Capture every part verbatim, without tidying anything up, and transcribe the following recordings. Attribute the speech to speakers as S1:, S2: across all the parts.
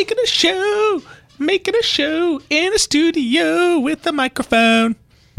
S1: making a show, making a show in a studio with a microphone.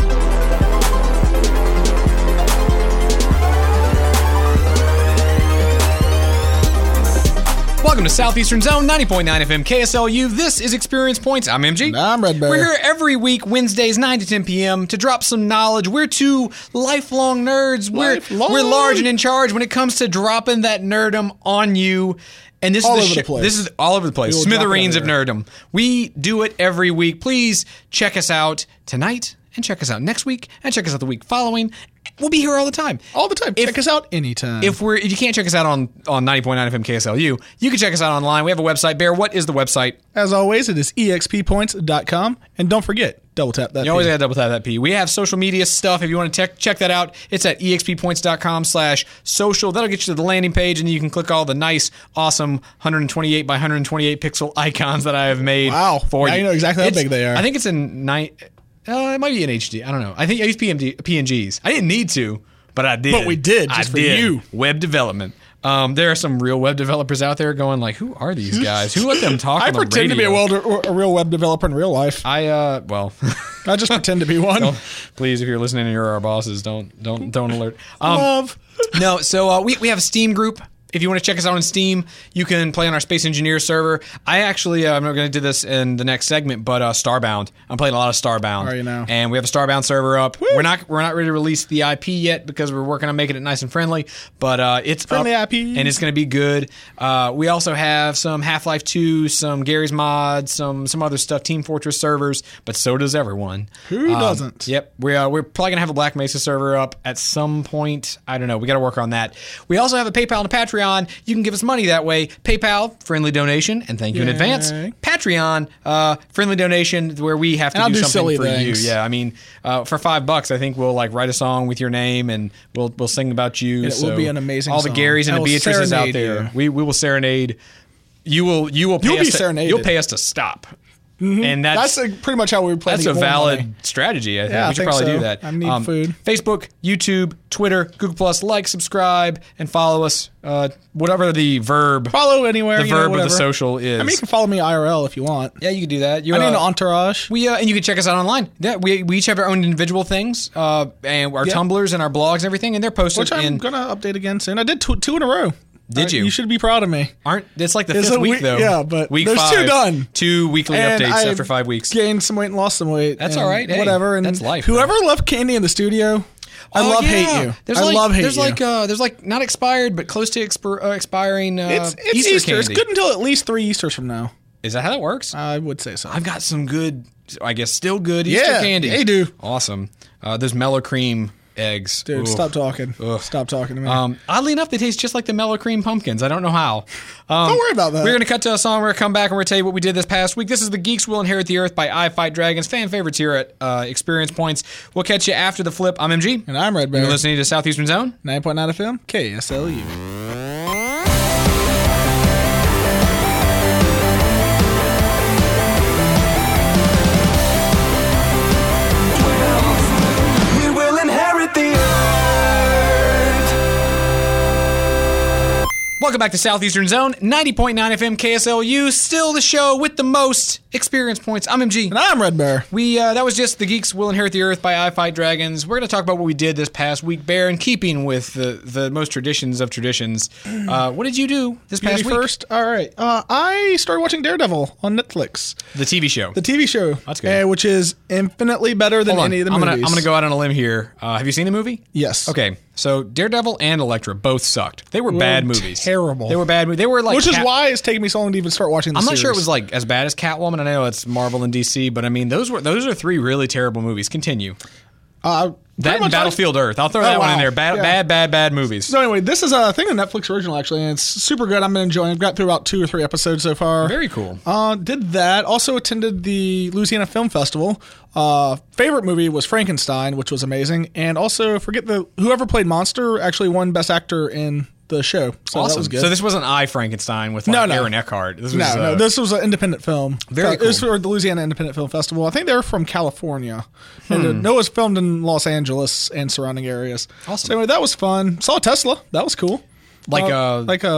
S2: Welcome to Southeastern Zone, ninety point nine F M K S L U. This is Experience Points. I'm M G.
S1: And I'm Red Bear.
S2: We're here every week, Wednesdays, nine to ten p.m. to drop some knowledge. We're two lifelong nerds.
S1: Lifelong.
S2: We're we're large and in charge when it comes to dropping that nerdom on you. And this
S1: All
S2: is
S1: over
S2: the
S1: the place.
S2: This is all over the place.
S1: We will drop it
S2: Smithereens of
S1: everywhere.
S2: nerdom. We do it every week. Please check us out tonight and check us out next week and check us out the week following. We'll be here all the time.
S1: All the time.
S2: If-
S1: Check us out anytime.
S2: If we're if you can't check us out on, on ninety point nine F M K S L U, you can check us out online. We have a website. Bear, what is the website?
S1: As always, it is e x p points dot com. And don't forget, double tap that.
S2: You always
S1: P.
S2: got to double tap that P. We have social media stuff. If you want to check check that out, it's at e x p points dot com slash social. That'll get you to the landing page, and you can click all the nice, awesome one twenty-eight by one twenty-eight pixel icons that I have made
S1: Wow.
S2: for
S1: Now
S2: you.
S1: you know exactly how
S2: It's-
S1: big they are.
S2: I think it's in nine. Uh, it might be in H D. I don't know. I think I use P M D, P N Gs. I didn't need to, but I did.
S1: But we did, just
S2: I
S1: for
S2: did.
S1: you.
S2: Web development. Um, there are some real web developers out there going like, "Who are these guys? Who let them talk?"
S1: I
S2: on the
S1: pretend to be a,
S2: radio?"
S1: well, a real web developer in real life.
S2: I uh, well.
S1: I just pretend to be one.
S2: Don't- please, if you're listening and you're our bosses, don't don't don't alert. Um,
S1: Love.
S2: no, so uh, we we have a Steam group. If you want to check us out on Steam, you can play on our Space Engineer server. I actually, uh, I'm not going to do this in the next segment, but uh, Starbound. I'm playing a lot of Starbound.
S1: Are you now?
S2: And we have a Starbound server up. We're not we're not ready to release the I P yet because we're working on making it nice and friendly. But uh, it's
S1: Friendly
S2: up,
S1: I Ps.
S2: and it's going to be good. Uh, we also have some Half-Life two, some Gary's Mod, some some other stuff, Team Fortress servers. But so does everyone.
S1: Who
S2: Um,
S1: doesn't?
S2: Yep. We, uh, we're probably going to have a Black Mesa server up at some point. I don't know. We got to work on that. We also have a PayPal and a Patreon. You can give us money that way. PayPal, friendly donation, and thank you in
S1: Yay.
S2: advance. Patreon, uh, friendly donation, where we have to
S1: And I'll
S2: do,
S1: do
S2: something
S1: silly
S2: for
S1: things.
S2: you. Yeah, I mean, uh, for five bucks, I think we'll like write a song with your name, and we'll we'll sing about you.
S1: And it will
S2: So
S1: be an amazing
S2: All the
S1: song.
S2: Garys and
S1: I
S2: the
S1: will
S2: Beatrices out
S1: serenade
S2: there.
S1: you.
S2: We we will serenade. You will you will pay
S1: You'll
S2: us
S1: be
S2: to,
S1: serenaded.
S2: You'll pay us to stop. And that's
S1: That's uh, pretty much how we were planning
S2: that's
S1: to
S2: a
S1: get more
S2: valid
S1: money.
S2: strategy. I think
S1: Yeah, I
S2: we should
S1: think
S2: probably
S1: so.
S2: do that. Um,
S1: I need food.
S2: Facebook, YouTube, Twitter, Google Plus. Like, subscribe, and follow us. Uh, whatever the verb,
S1: Follow anywhere.
S2: the
S1: you know,
S2: verb of the
S1: whatever.
S2: social is.
S1: I mean, you can follow me I R L if you want.
S2: yeah, you can do that. You,
S1: I need
S2: uh,
S1: an entourage.
S2: we uh, and you can check us out online. Yeah, we we each have our own individual things, uh, and our
S1: Yeah.
S2: Tumblrs and our blogs and everything, and they're posted.
S1: Which I'm
S2: in
S1: gonna update again soon. I did two, two in a row.
S2: Did
S1: Uh,
S2: you?
S1: You should be proud of me.
S2: aren't it's like the
S1: It's
S2: fifth
S1: a
S2: week
S1: week-
S2: though?
S1: yeah, but
S2: week
S1: there's
S2: five,
S1: two done.
S2: Two weekly
S1: And
S2: updates
S1: I
S2: after five weeks.
S1: Gained some weight and lost some weight.
S2: That's
S1: and
S2: all right. Hey,
S1: whatever. And
S2: that's life,
S1: Whoever left candy in the studio, I
S2: Oh,
S1: love
S2: yeah.
S1: hate you.
S2: There's
S1: I
S2: like,
S1: love hate
S2: there's
S1: you.
S2: like uh, there's like not expired but close to expir- uh, expiring uh,
S1: it's it's
S2: Easter,
S1: Easter. It's
S2: candy.
S1: good until at least three Easters from now.
S2: Is that how that works?
S1: I would say so.
S2: I've got some good, I guess, still good Easter
S1: Yeah,
S2: candy.
S1: they do.
S2: Awesome. Uh, those Mellow Cream eggs.
S1: Dude,
S2: Ooh.
S1: stop talking.
S2: Ugh.
S1: Stop talking to me.
S2: Um, oddly enough, they taste just like the Mellow Cream pumpkins. I don't know how. Um,
S1: Don't worry about that.
S2: We're going to cut to a song. We're going to come back and we're going to tell you what we did this past week. This is The Geeks Will Inherit the Earth by I Fight Dragons. Fan favorites here at uh, Experience Points. We'll catch you after the flip. I'm M G.
S1: and I'm Red Bear.
S2: You're listening to Southeastern Zone.
S1: nine point nine F M, K S L U.
S3: We will inherit the earth.
S2: Welcome back to Southeastern Zone, ninety point nine F M K S L U. Still the show with the most experience points. I'm M G.
S1: And I'm Red Bear.
S2: We uh, that was just The Geeks Will Inherit the Earth by I Fight Dragons. We're going to talk about what we did this past week, Bear, in keeping with the, the most traditions of traditions. Uh, what did you do this past
S1: Beauty
S2: week?
S1: first. All right. Uh, I started watching Daredevil on Netflix,
S2: The T V show.
S1: the T V show.
S2: That's good.
S1: uh, which is infinitely better than
S2: Hold on.
S1: any of the
S2: I'm
S1: movies.
S2: gonna I'm gonna go out on a limb here. Uh, have you seen the movie?
S1: Yes.
S2: Okay, so Daredevil and Elektra both sucked. They were bad movies.
S1: terrible.
S2: They were bad movies. They were like
S1: Which is
S2: Cat-
S1: why it's taking me so long to even start watching the
S2: I'm not sure it
S1: series.
S2: was like as bad as Catwoman. I know it's Marvel and D C, but I mean those were those are three really terrible movies. Continue.
S1: Uh,
S2: That and
S1: much
S2: Battlefield Earth. I'll throw
S1: Oh,
S2: that one in
S1: wow.
S2: there. Bad,
S1: Yeah.
S2: bad, bad, bad movies.
S1: So anyway, this is a thing, a Netflix original actually, and it's super good. I'm enjoying. I've got through about two or three episodes so far.
S2: Very cool.
S1: Uh, did that. Also attended the Louisiana Film Festival. Uh, favorite movie was Frankenstein, which was amazing, and also forget the whoever played Monster actually won Best Actor in the show. So
S2: awesome.
S1: that was good.
S2: So this wasn't I Frankenstein with like
S1: No, no.
S2: Aaron Eckhart. This was
S1: no,
S2: uh,
S1: no, this was an independent film.
S2: Very
S1: It was
S2: cool.
S1: for the Louisiana Independent Film Festival. I think they're from California. And
S2: Hmm.
S1: it, no, it was filmed in Los Angeles and surrounding areas.
S2: Awesome.
S1: So anyway, that was fun. Saw Tesla. That was cool.
S2: Like, uh,
S1: like a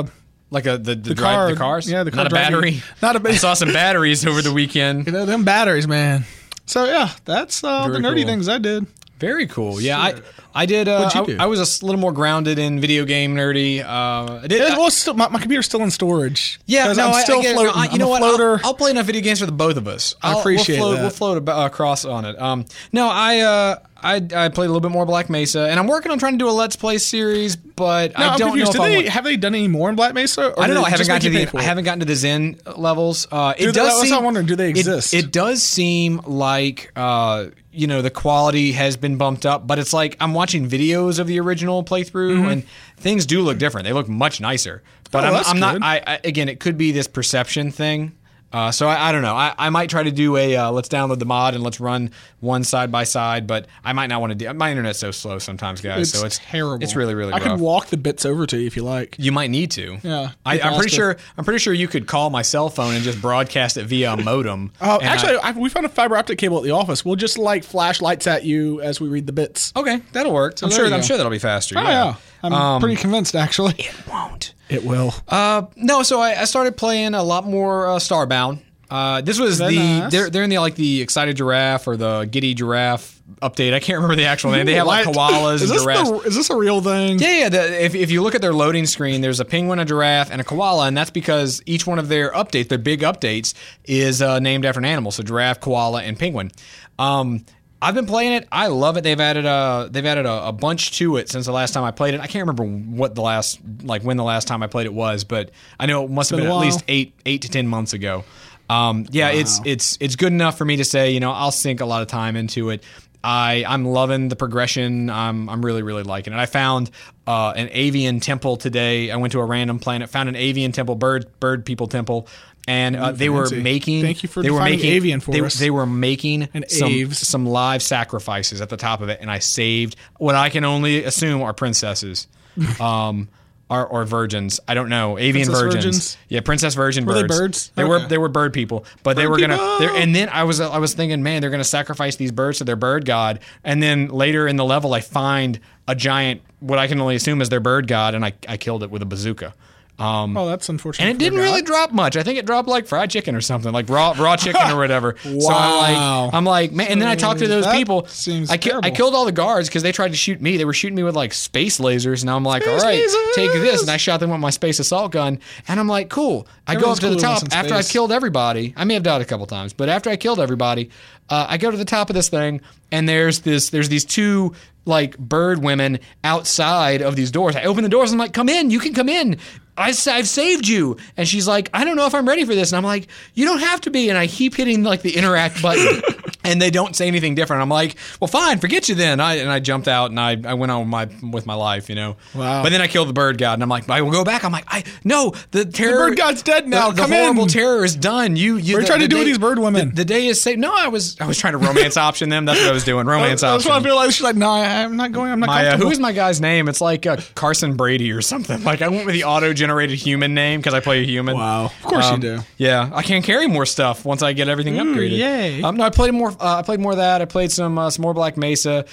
S2: Like a the the,
S1: The
S2: drive,
S1: car-
S2: the cars.
S1: yeah, the car
S2: not a
S1: driving-
S2: battery.
S1: not a ba-
S2: I saw some batteries over the weekend.
S1: You know, them batteries, man. So yeah, that's uh, the
S2: Very
S1: nerdy
S2: cool.
S1: things I did.
S2: Very cool. Yeah, I I did. Uh,
S1: What'd you
S2: I,
S1: do?
S2: I was a s- little more grounded in video game nerdy. Uh, I did.
S1: Yeah,
S2: I-
S1: well, still, my, my computer's still in storage.
S2: Yeah,
S1: 'Cause
S2: no,
S1: I'm
S2: I-
S1: still
S2: I get it.
S1: floating.
S2: No, I- you
S1: I'm
S2: know
S1: a
S2: what?
S1: floater.
S2: I'll, I'll play enough video games for the both of us.
S1: I
S2: I'll,
S1: appreciate
S2: we'll float,
S1: that.
S2: We'll float ab- uh, across on it. Um, no, I, uh, I I played a little bit more Black Mesa, and I'm working on trying to do a Let's Play series, but
S1: no,
S2: I
S1: I'm
S2: don't
S1: confused.
S2: know
S1: Did
S2: if I
S1: they
S2: want-
S1: have they done any more in Black Mesa? Or
S2: I don't
S1: did
S2: know.
S1: it
S2: I haven't
S1: just
S2: gotten to
S1: make you
S2: the
S1: pay for
S2: I
S1: it?
S2: haven't gotten to the Zen levels. Uh, it
S1: Do they-
S2: does
S1: that's
S2: seem,
S1: what I'm wondering. Do they
S2: it-
S1: exist?
S2: It, does seem like uh, you know the quality has been bumped up, but it's like I'm watching videos of the original playthrough, and things do look different. They look much nicer. But
S1: Oh,
S2: I'm,
S1: that's
S2: I'm not.
S1: good.
S2: I, I again, it could be this perception thing. Uh, so I, I don't know. I, I might try to do a uh, let's download the mod and let's run one side by side, but I might not want to do. My internet's so slow sometimes, guys.
S1: It's
S2: so it's
S1: terrible.
S2: It's really really
S1: I
S2: rough.
S1: could walk the bits over to you if you like.
S2: You might need to.
S1: Yeah,
S2: I,
S1: be
S2: I'm pretty
S1: faster.
S2: sure. I'm pretty sure you could call my cell phone and just broadcast it via a modem.
S1: Uh,
S2: And
S1: actually,
S2: I-
S1: I, we found a fiber optic cable at the office. We'll just like flash lights at you as we read the bits.
S2: okay, that'll work. I'm
S1: there
S2: sure.
S1: you
S2: I'm
S1: go.
S2: sure that'll be faster.
S1: Oh yeah, I'm
S2: Um,
S1: pretty convinced actually.
S2: It won't.
S1: It will.
S2: Uh, no. So I, I started playing a lot more uh, Starbound. Uh, this was
S1: Is that
S2: the
S1: nice?
S2: they're they're in the like the Excited Giraffe or the Giddy Giraffe update. I can't remember the actual name. They have like
S1: What?
S2: koalas
S1: Is
S2: and
S1: this,
S2: giraffes.
S1: the, is this a real thing?
S2: Yeah, yeah. The, if, if you look at their loading screen, there's a penguin, a giraffe, and a koala, and that's because each one of their updates, their big updates, is uh, named after an animal. So giraffe, koala, and penguin. Um, I've been playing it. I love it. They've added a they've added a, a bunch to it since the last time I played it. I can't remember what the last like when the last time I played it was, but I know it must have
S1: Been
S2: been
S1: a
S2: at
S1: while.
S2: least eight eight to ten months ago. Um, yeah, it's it's it's good enough for me to say, you know, I'll sink a lot of time into it. I I'm loving the progression. I'm I'm really really liking it. I found uh, an avian temple today. I went to a random planet, found an avian temple, bird bird people temple, and uh, they were
S1: fancy.
S2: making.
S1: Thank you for
S2: they were
S1: defining
S2: making
S1: avian for
S2: they,
S1: us.
S2: They were making
S1: And
S2: some
S1: aves.
S2: some live sacrifices at the top of it, and I saved what I can only assume are princesses. Um, Or, or virgins, I don't know. Avian
S1: Princess
S2: virgins,
S1: virgins?
S2: yeah, princess virgin
S1: Were they
S2: birds.
S1: birds?
S2: They were.
S1: Okay.
S2: They were bird people, but they
S1: Bird
S2: were gonna.
S1: people!
S2: they're- And then I was, I was thinking, man, they're gonna sacrifice these birds to their bird god. And then later in the level, I find a giant, what I can only assume is their bird god, and I, I killed it with a bazooka. Um,
S1: Oh, that's unfortunate.
S2: and it
S1: for
S2: didn't
S1: the
S2: really
S1: gods.
S2: drop much. I think it dropped like fried chicken or something, like raw raw chicken or whatever. So I'm
S1: Wow.
S2: like, I'm like, man. And then I talked to those
S1: That
S2: people.
S1: seems
S2: I, ki- I
S1: terrible.
S2: killed all the guards because they tried to shoot me. They were shooting me with like space lasers, and I'm like,
S1: Space
S2: all right,
S1: lasers!
S2: take this. And I shot them with my space assault gun, and I'm like, cool. I go up
S1: Everything's
S2: to the
S1: cool
S2: top
S1: in
S2: after I
S1: space.
S2: killed everybody. I may have died a couple times, but after I killed everybody, uh, I go to the top of this thing, and there's this, there's these two like bird women outside of these doors. I open the doors. And I'm like, come in. You can come in. I, I've saved you. And she's like, I don't know if I'm ready for this. And I'm like, you don't have to be. And I keep hitting like the interact button. And they don't say anything different. I'm like, well, fine, forget you then. I, and I jumped out and I, I went on with my with my life, you know.
S1: Wow.
S2: But then I killed the bird god, and I'm like, I will go back. I'm like, I no, the terror.
S1: bird god's dead now.
S2: The, the
S1: Come
S2: horrible
S1: in.
S2: terror is done. You, you.
S1: What are you
S2: the-
S1: trying to
S2: the
S1: do with
S2: day-
S1: these bird women?
S2: The, the day is saved. No, I was I was trying to romance option them. That's what I was doing. Romance
S1: That's
S2: option.
S1: what I feel like. She's like, no, I'm not going. I'm not
S2: My, uh,
S1: comfortable.
S2: who is my guy's name? It's like uh, Carson Brady or something. Like I went with the auto-generated human name because I play a human.
S1: Wow. Of course you
S2: Um,
S1: do.
S2: Yeah, I can carry more stuff once I get everything upgraded.
S1: yay.
S2: Um, no, I played more. Uh, I played more of that. I played some uh, some more Black Mesa.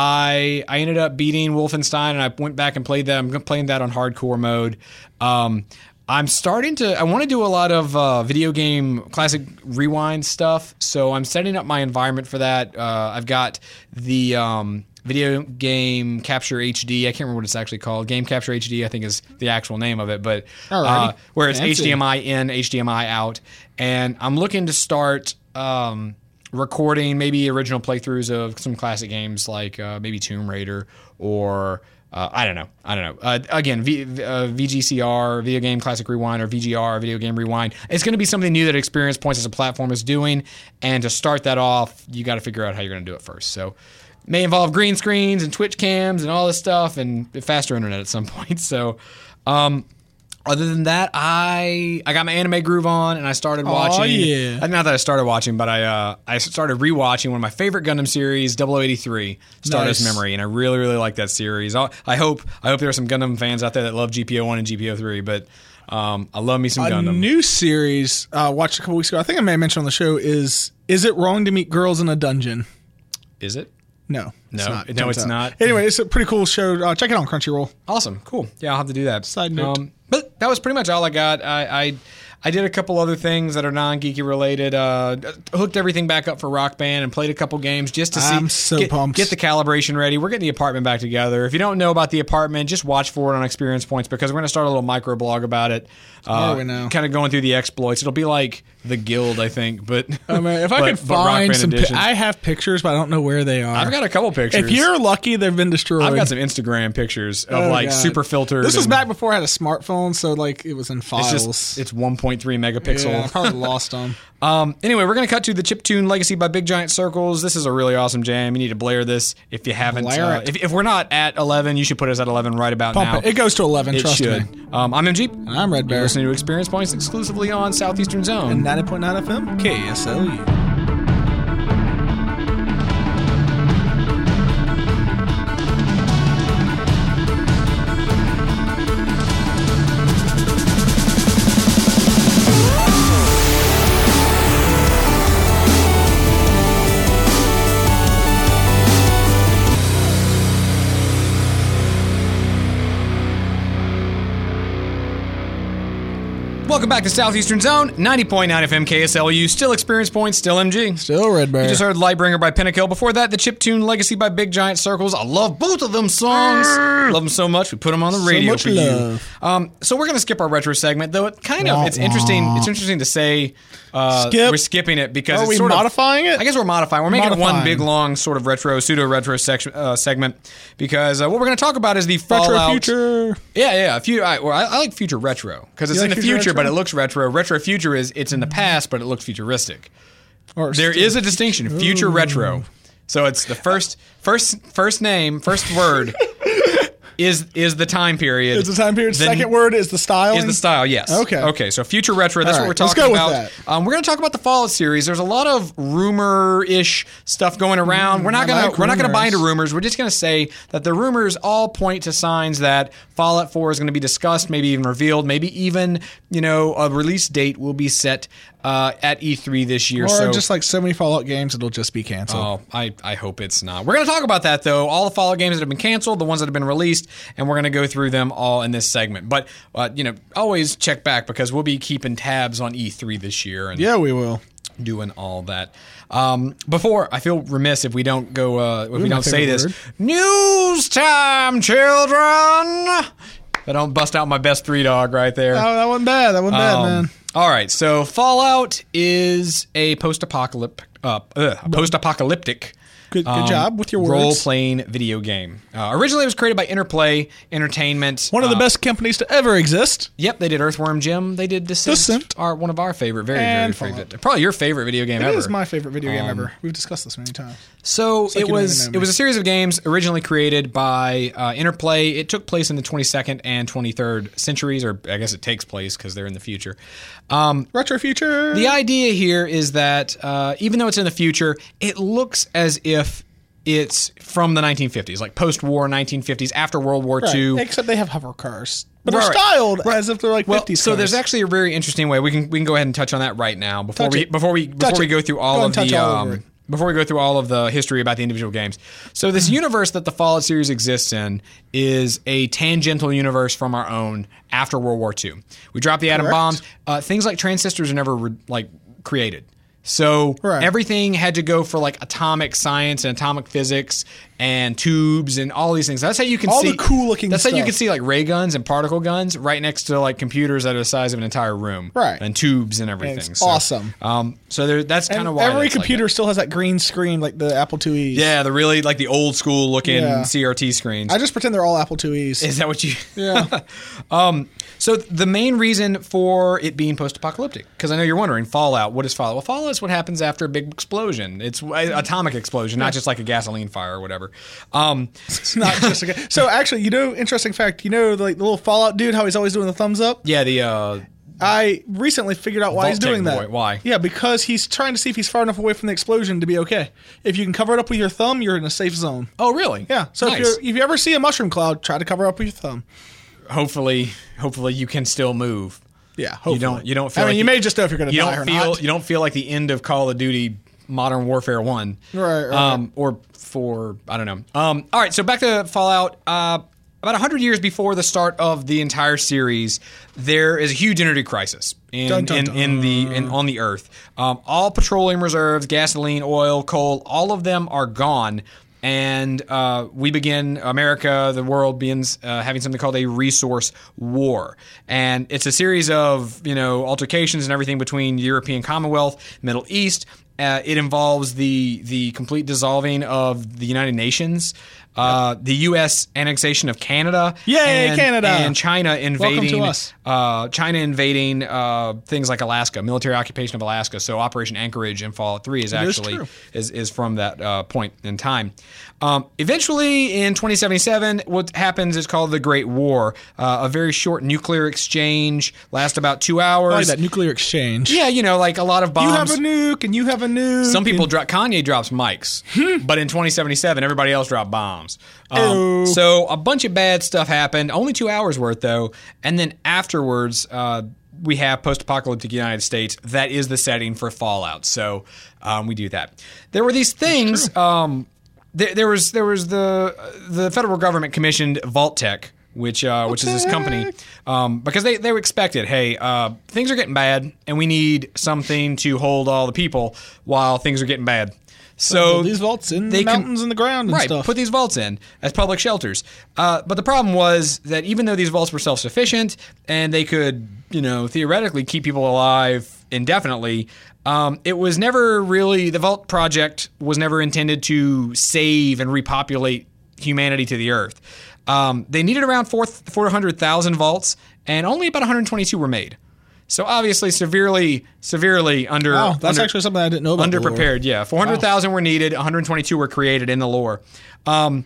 S2: I I ended up beating Wolfenstein, and I went back and played that. I'm playing that on hardcore mode. Um, I'm starting to. I want to do a lot of uh, video game classic rewind stuff. So I'm setting up my environment for that. Uh, I've got the. Um, Video Game Capture H D. I can't remember what it's actually called. Game Capture H D, I think, is the actual name of it. But
S1: Alrighty.
S2: uh, where it's
S1: Fancy.
S2: H D M I in, H D M I out, and I'm looking to start um, recording maybe original playthroughs of some classic games like uh, maybe Tomb Raider or. Uh, I don't know. I don't know. Uh, again, v, uh, V G C R, Video Game Classic Rewind, or V G R, Video Game Rewind. It's going to be something new that Experience Points as a platform is doing. And to start that off, you got to figure out how you're going to do it first. So, may involve green screens and Twitch cams and all this stuff, and faster internet at some point. So, um, other than that, I I got my anime groove on, and I started watching.
S1: yeah.
S2: Not that I started watching, but I uh, I started rewatching one of my favorite Gundam series, double oh eighty-three, Stardust
S1: Nice.
S2: Memory, and I really really like that series. I, I hope I hope there are some Gundam fans out there that love G P O one and G P O three, but um, I love me some
S1: A
S2: Gundam.
S1: new series uh, watched a couple weeks ago. I think I may have mentioned on the show is Is It Wrong to Meet Girls in a Dungeon?
S2: Is it?
S1: No.
S2: No,
S1: it's not.
S2: no,
S1: Turns
S2: it's
S1: out.
S2: not.
S1: Anyway, it's a pretty cool show. Uh, check it out on Crunchyroll.
S2: Awesome, cool. Yeah, I'll have to do that.
S1: Side note.
S2: Um, but that was pretty much all I got. I, I I did a couple other things that are non-geeky related. Uh, hooked everything back up for Rock Band and played a couple games just to see
S1: I'm so
S2: get,
S1: pumped.
S2: get the calibration ready. We're getting the apartment back together. If you don't know about the apartment, just watch for it on Experience Points because we're going to start a little micro blog about it.
S1: Tomorrow
S2: Uh,
S1: we know.
S2: Kind of going through the exploits. It'll be like the Guild, I think. But
S1: I mean, if I
S2: but-
S1: could
S2: but Rock
S1: find
S2: Band
S1: some, pi-
S2: edition.
S1: I have pictures, but I don't know where they are.
S2: I've got a couple pictures.
S1: If you're lucky, they've been destroyed.
S2: I've got some Instagram pictures of
S1: Oh,
S2: like
S1: God.
S2: super filtered.
S1: This was
S2: and
S1: back before I had a smartphone, so like it was in files.
S2: It's just it's one point three megapixel.
S1: yeah, I probably lost them.
S2: Um, anyway, we're going to cut to the Chiptune Legacy by Big Giant Circles. This is a really awesome jam. You need to blare this if you haven't.
S1: Blare
S2: Uh,
S1: it.
S2: if, if we're not at eleven, you should put us at eleven right about
S1: Pump
S2: now.
S1: it. It goes to eleven.
S2: It
S1: trust
S2: should.
S1: me.
S2: Um, I'm M G.
S1: And I'm Red
S2: You're
S1: Bear.
S2: listening to Experience Points exclusively on Southeastern Zone.
S1: And ninety point nine F M, K S L U.
S2: Welcome back to Southeastern Zone, ninety point nine F M K S L U. Still Experience Points, still M G.
S1: Still Red Bear.
S2: You just heard Lightbringer by Pinnacle. Before that, the Chiptune Legacy by Big Giant Circles. I love both of them songs. Love them so much. We put them on the radio
S1: much
S2: for
S1: love.
S2: you. Um, so we're going to skip our retro segment, though. It kind of
S1: Wah,
S2: it's interesting.
S1: wah.
S2: It's interesting to say uh,
S1: Skip.
S2: we're skipping it because
S1: Are
S2: it's
S1: we
S2: sort
S1: modifying
S2: of,
S1: it?
S2: I guess we're modifying. We're making it one
S1: Modifying.
S2: big long sort of retro pseudo retro section uh, segment because uh, what we're going to talk about is the
S1: Retro
S2: Fallout.
S1: future.
S2: Yeah, yeah. Few, I, well, I, I like future retro because it's
S1: You
S2: in
S1: like
S2: the
S1: future
S2: future,
S1: retro?
S2: but it looks retro. Retro future is it's in the past, but it looks futuristic.
S1: Or
S2: There is a distinction. Future retro. So it's the first first first name, first word is is the time period.
S1: Is the time period.
S2: Then
S1: Second word is the style.
S2: is the style, yes.
S1: Okay.
S2: Okay, so future retro, that's
S1: All
S2: what we're
S1: right, let's
S2: talking
S1: go with
S2: about.
S1: that.
S2: Um, we're going to talk about the Fallout series. There's a lot of rumor-ish stuff going around. we're not
S1: I
S2: going
S1: like
S2: to we're not going to buy into
S1: rumors.
S2: rumors. We're just going to say that the rumors all point to signs that Fallout four is going to be discussed, maybe even revealed, maybe even, you know, a release date will be set uh, at E three this year.
S1: Or
S2: so
S1: just like so many Fallout games, it'll just be canceled.
S2: Oh, I, I hope it's not. We're going to talk about that, though. All the Fallout games that have been canceled, the ones that have been released, and we're going to go through them all in this segment. But, uh, you know, always check back because we'll be keeping tabs on E three this year and
S1: Yeah, we will.
S2: doing all that. Um, before, I feel remiss if we don't go, uh, if we
S1: my
S2: don't say
S1: favorite
S2: this.
S1: word.
S2: News time, children! I don't bust out my best three dog right there.
S1: Oh, that wasn't bad. That wasn't bad,
S2: Um,
S1: man.
S2: All right, so Fallout is a post-apocalyptic, uh, uh, post-apocalyptic
S1: Good, good
S2: um,
S1: job with your words.
S2: role-playing video game. Uh, originally, it was created by Interplay Entertainment.
S1: One of the
S2: Uh,
S1: best companies to ever exist.
S2: Yep, they did Earthworm Jim. They did Descent.
S1: Descent.
S2: Our, one of our favorite, very,
S1: And
S2: very
S1: Fallout.
S2: favorite. Probably your favorite video game
S1: It
S2: ever.
S1: is my favorite video game
S2: Um,
S1: ever. We've discussed this many times.
S2: So
S1: like
S2: it
S1: you don't
S2: was
S1: even know
S2: it was
S1: me.
S2: a series of games originally created by uh, Interplay. It took place in the twenty-second and twenty-third centuries, or I guess it takes place because they're in the future. Um,
S1: Retro future.
S2: the idea here is that uh, even though it's in the future, it looks as if it's from the nineteen fifties, like post-war nineteen fifties, after World War
S1: Right.
S2: Two.
S1: Except they have hover cars. But
S2: Right,
S1: they're
S2: right.
S1: styled as if they're like
S2: Well,
S1: fifties
S2: so
S1: cars.
S2: there's actually a very interesting way we can we can go ahead and touch on that right now before
S1: Touch
S2: we
S1: it.
S2: before we before
S1: Touch
S2: we
S1: it.
S2: go through
S1: Go
S2: all
S1: ahead
S2: of
S1: and
S2: the
S1: touch all over
S2: um,
S1: it.
S2: before we go through all of the history about the individual games. So this universe that the Fallout series exists in is a tangential universe from our own after World War Two. We dropped the atom
S1: Correct.
S2: bombs. Uh, things like transistors are never re- like created. So
S1: Right.
S2: everything had to go for like atomic science and atomic physics and tubes and all these things. That's how you can
S1: All
S2: see
S1: the cool-looking
S2: That's how you
S1: stuff.
S2: can see like ray guns and particle guns right next to like computers that are the size of an entire room,
S1: Right.
S2: And tubes and everything.
S1: It's
S2: So,
S1: awesome.
S2: Um, so there, that's
S1: And
S2: kind of why
S1: every
S2: that's like
S1: computer
S2: that.
S1: still has that green screen like the Apple two E's.
S2: yeah, the really like the old school looking
S1: Yeah.
S2: C R T screens.
S1: I just pretend they're all Apple two E's.
S2: Is that what you?
S1: Yeah.
S2: Um, so the main reason for it being post-apocalyptic, because I know you're wondering, Fallout. What is Fallout? Well, Fallout is what happens after a big explosion. It's an atomic explosion, not just like a gasoline fire or whatever. Um,
S1: It's not just a So actually, you know, interesting fact, you know, like the little Fallout dude, how he's always doing the thumbs up?
S2: yeah, the uh,
S1: I recently figured out why he's
S2: Vault-Tec
S1: doing that.
S2: boy. Why?
S1: Yeah, because he's trying to see if he's far enough away from the explosion to be okay. If you can cover it up with your thumb, you're in a safe zone.
S2: oh really?
S1: Yeah. So
S2: nice.
S1: if, you're, if you ever see a mushroom cloud, try to cover up with your thumb.
S2: hopefully, hopefully you can still move.
S1: Yeah. Hopefully.
S2: You don't. You don't feel.
S1: I mean,
S2: like
S1: you may just know if you're going to
S2: You
S1: die
S2: don't
S1: or
S2: feel.
S1: not.
S2: You don't feel like the end of Call of Duty Modern Warfare One.
S1: Right, right.
S2: Um, or for I don't know. Um. All right. So back to Fallout. Uh, about one hundred years before the start of the entire series, there is a huge energy crisis in
S1: Dun, dun,
S2: in,
S1: dun.
S2: in the in, on the Earth. Um, all petroleum reserves, gasoline, oil, coal, all of them are gone. And uh, we begin, America, the world begins uh, having something called a resource war. And it's a series of, you know, altercations and everything between the European Commonwealth, Middle East. Uh, it involves the the complete dissolving of the United Nations, uh, the U S annexation of Canada,
S1: Yay,
S2: and,
S1: Canada!
S2: and China invading
S1: Welcome to us.
S2: Uh, China invading uh, things like Alaska, military occupation of Alaska. So Operation Anchorage in Fallout three is
S1: It is
S2: actually
S1: true.
S2: is, is from that uh, point in time. Um, eventually, in twenty seventy-seven, what happens is called the Great War. Uh, a very short nuclear exchange, lasts about two hours.
S1: I like that nuclear exchange.
S2: Yeah, you know, like a lot of bombs.
S1: You have a nuke, and you have a nuke.
S2: Some people
S1: and-
S2: drop. Kanye drops mics, but in twenty seventy-seven, everybody else dropped bombs. Um,
S1: Ew.
S2: so a bunch of bad stuff happened. Only two hours worth, though. And then afterwards, uh, we have post-apocalyptic United States. That is the setting for Fallout. So um, we do that. There were these things. Um, there, there was there was the the federal government commissioned Vault-Tec, which uh, which is this company, um, because they, they were expected, hey, uh, things are getting bad, and we need something to hold all the people while things are getting bad. So
S1: Build these vaults in
S2: they
S1: the
S2: can-
S1: mountains and the ground and
S2: right,
S1: stuff.
S2: put these vaults in as public shelters. Uh, but the problem was that even though these vaults were self-sufficient and they could, you know, theoretically keep people alive indefinitely, um, it was never really, the Vault Project was never intended to save and repopulate humanity to the Earth. Um, they needed around four hundred thousand vaults, and only about one hundred twenty-two were made. So obviously severely, severely under.
S1: Wow, that's
S2: under,
S1: actually something I didn't know about. the lore.
S2: Underprepared, yeah. four hundred thousand were needed, one hundred twenty-two were created in the lore. Um,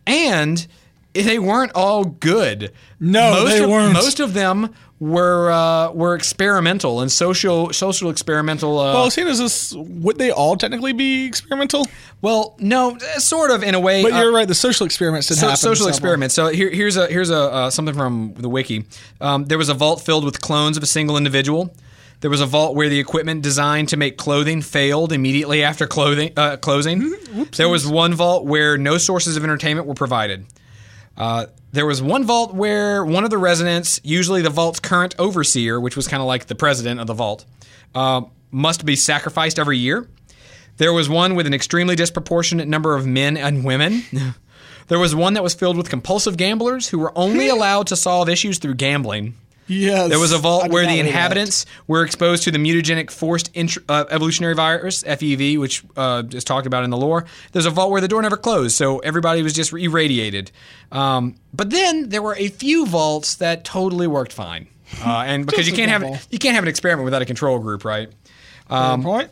S2: and they weren't all good.
S1: No,
S2: most
S1: they
S2: of,
S1: weren't.
S2: Most of them were uh, were experimental and social social experimental. Uh,
S1: Well, seeing as this, would they all technically be experimental?
S2: well, no, sort of in a way.
S1: But
S2: uh,
S1: you're right. The social experiments did
S2: So,
S1: happen.
S2: social
S1: several.
S2: experiment. So here, here's a here's a uh, something from the wiki. Um, there was a vault filled with clones of a single individual. There was a vault where the equipment designed to make clothing failed immediately after clothing uh, closing. There was one vault where no sources of entertainment were provided. Uh, there was one vault where one of the residents, usually the vault's current overseer, which was kind of like the president of the vault, uh, must be sacrificed every year. There was one with an extremely disproportionate number of men and women. There was one that was filled with compulsive gamblers who were only allowed to solve issues through gambling.
S1: Yes.
S2: There was a
S1: I
S2: vault
S1: did
S2: where
S1: not
S2: the
S1: know that.
S2: inhabitants were exposed to the mutagenic forced int- uh, evolutionary virus, F E V, which uh, is talked about in the lore. There's a vault where the door never closed, so everybody was just irradiated. Um, but then there were a few vaults that totally worked fine, uh, and because you
S1: Just
S2: can't
S1: a
S2: have
S1: couple.
S2: you can't have an experiment without a control group, right?
S1: Um, point.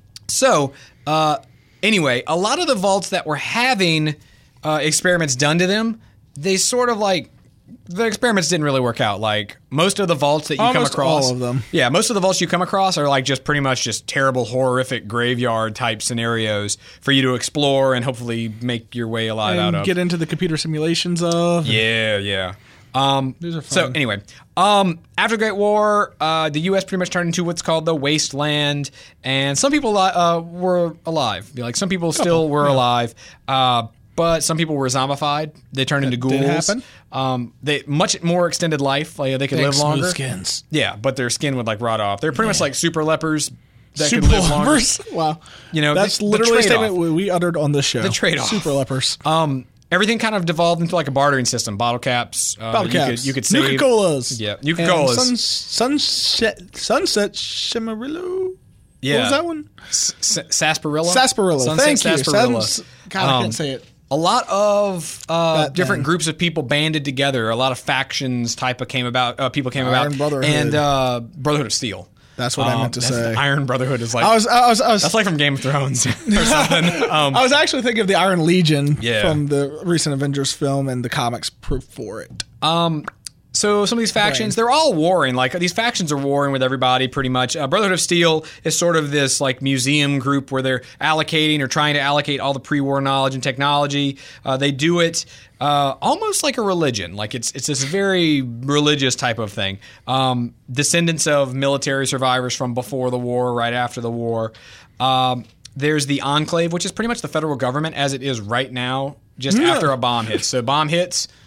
S2: So, uh, anyway, a lot of the vaults that were having uh, experiments done to them, they sort of like the experiments didn't really work out. Like most of the vaults that you
S1: Almost
S2: come across,
S1: all of them.
S2: yeah, most of the vaults you come across are like just pretty much just terrible, horrific graveyard type scenarios for you to explore and hopefully make your way alive out
S1: And
S2: of.
S1: get into the computer simulations of.
S2: Yeah, yeah. Um,
S1: These are
S2: so
S1: fun.
S2: anyway, um, after the Great War, uh, the U S pretty much turned into what's called the Wasteland, and some people uh, were alive. Like some people still were
S1: yeah.
S2: alive, uh, but some people were zombified. They turned into ghouls.
S1: did happen?
S2: Um, they much more extended life. Like they could
S1: Big
S2: live
S1: smooth
S2: longer.
S1: skins.
S2: Yeah, but their skin would like rot off. They're pretty much like super lepers that
S1: Super
S2: could live longer.
S1: lepers. Wow.
S2: You know,
S1: that's
S2: the- the
S1: literally a
S2: trade-off.
S1: statement we we uttered on this show.
S2: The trade-off.
S1: Super lepers.
S2: Um, everything kind of devolved into like a bartering system. Bottle caps. Uh,
S1: Bottle
S2: you
S1: caps.
S2: Could, you could save.
S1: Nuka-Colas.
S2: Yeah, Nuka-Colas.
S1: And sun, sunset, sunset Shimmerillo.
S2: Yeah.
S1: What was that one?
S2: S- sarsaparilla.
S1: Sarsaparilla.
S2: Sunset
S1: Thank you.
S2: sarsaparilla.
S1: Sans- God, I
S2: Um,
S1: can't say it.
S2: A lot of uh,
S1: That
S2: different
S1: thing.
S2: groups of people banded together. A lot of factions type of came about. Uh, people came
S1: Iron
S2: about.
S1: Brotherhood.
S2: And uh, Brotherhood of Steel.
S1: That's what I meant to
S2: that's
S1: say.
S2: the Iron Brotherhood is like
S1: I was, I was, I was,
S2: that's like from Game of Thrones or something. Um,
S1: I was actually thinking of the Iron Legion
S2: Yeah.
S1: from the recent Avengers film and the comics proof for it.
S2: Um, so some of these factions, they're all warring. Like these factions are warring with everybody pretty much. Uh, Brotherhood of Steel is sort of this like museum group where they're allocating or trying to allocate all the pre-war knowledge and technology. Uh, they do it uh, almost like a religion. Like it's it's this very religious type of thing. Um, descendants of military survivors from before the war, right after the war. Um, there's the Enclave, which is pretty much the federal government as it is right now, just
S1: Yeah.
S2: after a bomb hits. So bomb hits.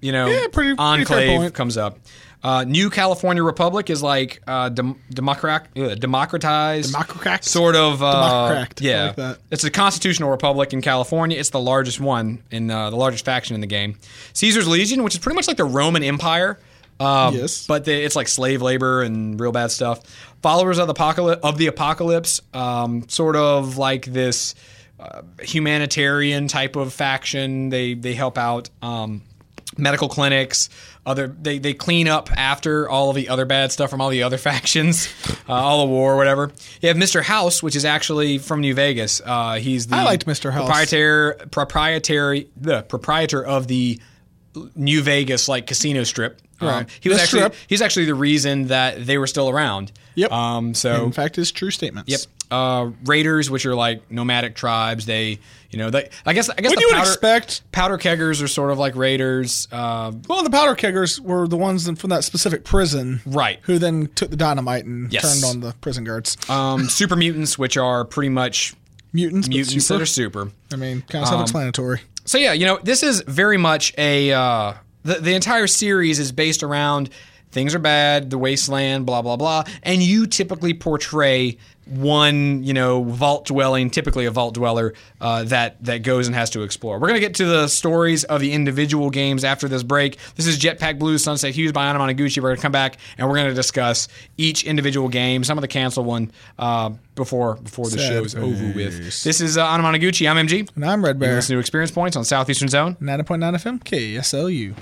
S2: you know,
S1: Yeah, pretty- pretty fair
S2: enclave
S1: point.
S2: comes up. Uh, New California Republic is like uh, dem- democrat- uh, democratized,
S1: Democratic.
S2: sort of. Uh,
S1: Democratic. I
S2: Yeah,
S1: like that.
S2: it's a constitutional republic in California. It's the largest one in uh, the largest faction in the game. Caesar's Legion, which is pretty much like the Roman Empire. Um,
S1: Yes.
S2: but they, it's like slave labor and real bad stuff. Followers of the apocalypse, of the apocalypse, um, sort of like this uh, humanitarian type of faction. They they help out um, medical clinics. Other they, they clean up after all of the other bad stuff from all the other factions, uh, all the war, or whatever. You have Mister House, which is actually from New Vegas. Uh, he's the
S1: I liked Mister House.
S2: proprietary proprietary the proprietor of the New Vegas like casino strip. Um,
S1: Right.
S2: he was
S1: The
S2: actually
S1: strip.
S2: he's actually the reason that they were still around.
S1: Yep.
S2: Um. So
S1: In fact, it's true statements.
S2: yep. Uh, Raiders, which are like nomadic tribes, they you know they I guess I guess
S1: What
S2: the
S1: you would
S2: powder,
S1: expect?
S2: powder keggers are sort of like Raiders. Uh,
S1: Well, the powder keggers were the ones from that specific prison,
S2: Right.
S1: Who then took the dynamite and
S2: Yes.
S1: turned on the prison guards.
S2: um, super mutants, which are pretty much
S1: Mutants, but
S2: mutants
S1: super.
S2: that are super.
S1: I mean, kind of self-explanatory.
S2: So yeah, you know, this is very much a uh, the the entire series is based around things are bad, the wasteland, blah blah blah, and you typically portray one, you know, vault dwelling, typically a vault dweller uh, that that goes and has to explore. We're gonna get to the stories of the individual games after this break. This is Jetpack Blues Sunset Hues by Anna Monoguchi. We're gonna come back and we're gonna discuss each individual game, some of the canceled one uh, before before the
S1: Sad
S2: show's over with.
S1: face.
S2: This is uh, Anna Monoguchi. I'm M G.
S1: And I'm Red
S2: You
S1: Bear.
S2: listen to Experience Points on Southeastern Zone.
S1: ninety point nine F M, K S L U.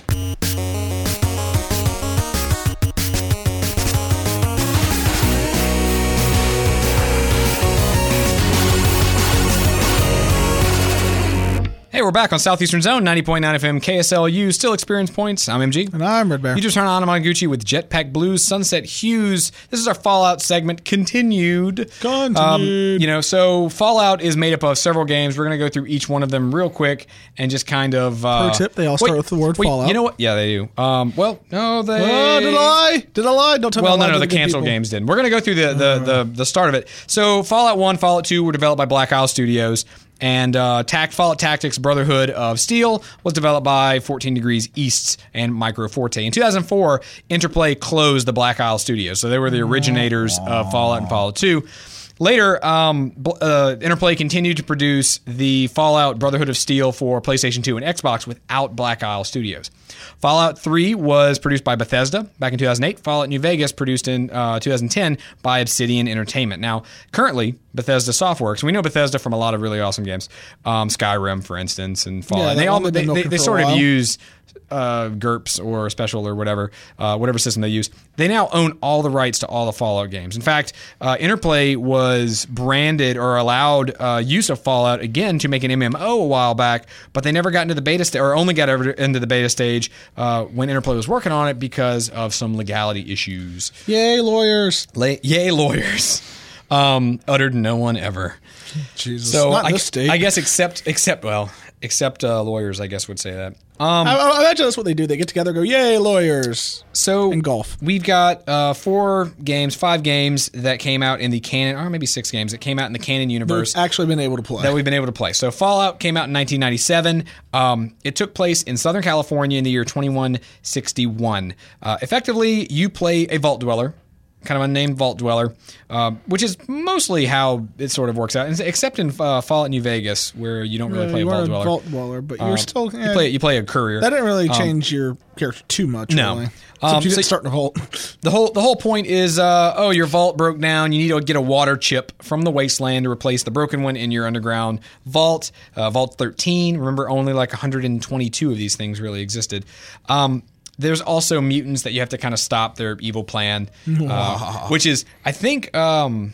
S2: Hey, we're back on Southeastern Zone, ninety point nine F M, K S L U, still Experience Points. I'm M G.
S1: And I'm Red Bear.
S2: You just heard Anna Monoguchi with Jetpack Blues, Sunset Hues. This is our Fallout segment continued.
S1: Continued.
S2: Um, you know, so Fallout is made up of several games. We're going to go through each one of them real quick and just kind of. Uh,
S1: Pro tip, they all start with the word
S2: wait,
S1: Fallout.
S2: You know what? Yeah, they do. Um, well, no, they.
S1: Oh, did I lie? Did I lie? Don't tell
S2: Well,
S1: me I
S2: no,
S1: lied
S2: no,
S1: to
S2: the
S1: good
S2: canceled
S1: people.
S2: games didn't. We're going to go through the the, the the start of it. So Fallout one, Fallout two were developed by Black Isle Studios. And uh, Tact, Fallout Tactics Brotherhood of Steel was developed by fourteen Degrees East and Microforte. In two thousand four, Interplay closed the Black Isle Studios. So they were the originators of Fallout and Fallout two. Later, um, bl- uh, Interplay continued to produce the Fallout Brotherhood of Steel for PlayStation two and Xbox without Black Isle Studios. Fallout three was produced by Bethesda back in two thousand eight. Fallout New Vegas produced in uh, two thousand ten by Obsidian Entertainment. Now, currently, Bethesda Softworks. We know Bethesda from a lot of really awesome games, um, Skyrim, for instance, and Fallout.
S1: Yeah,
S2: And they
S1: that
S2: all
S1: one they've
S2: they,
S1: been
S2: they,
S1: milking
S2: they
S1: for a
S2: sort of
S1: while.
S2: use uh, GURPS or Special or whatever, uh, whatever system they use. They now own all the rights to all the Fallout games. In fact, uh, Interplay was branded or allowed uh, use of Fallout again to make an M M O a while back, but they never got into the beta stage, or only got over into the beta stage uh, when Interplay was working on it because of some legality issues.
S1: Yay, lawyers.
S2: La- yay, lawyers! Um, uttered no one ever.
S1: Jesus.
S2: So
S1: Not in
S2: I,
S1: this state.
S2: I guess except except well except uh, lawyers I guess would say that. Um,
S1: I, I imagine that's what they do. They get together and go, yay, lawyers.
S2: so
S1: in golf.
S2: we've got uh, four games, five games that came out in the canon, or maybe six games that came out in the canon universe.
S1: We've actually been able to play.
S2: That we've been able to play. So Fallout came out in nineteen ninety-seven. Um, it took place in Southern California in the year twenty-one sixty-one. Uh, effectively, you play a vault dweller, kind of unnamed vault dweller, uh, which is mostly how it sort of works out, except in uh, Fallout New Vegas, where you don't really
S1: Uh,
S2: play a
S1: you
S2: vault
S1: are
S2: dweller.
S1: vault dweller, but
S2: Um,
S1: you're still.
S2: you
S1: eh,
S2: play you play a courier.
S1: that didn't really change your character too much.
S2: No.
S1: really.
S2: Um,
S1: Except you
S2: so-
S1: didn't start in a vault.
S2: The whole the whole point is, uh, oh, your vault broke down. You need to get a water chip from the wasteland to replace the broken one in your underground vault. Uh, vault thirteen. Remember, only like one hundred twenty-two of these things really existed. Um, there's also mutants that you have to kind of stop their evil plan, uh, which is, I think. Um,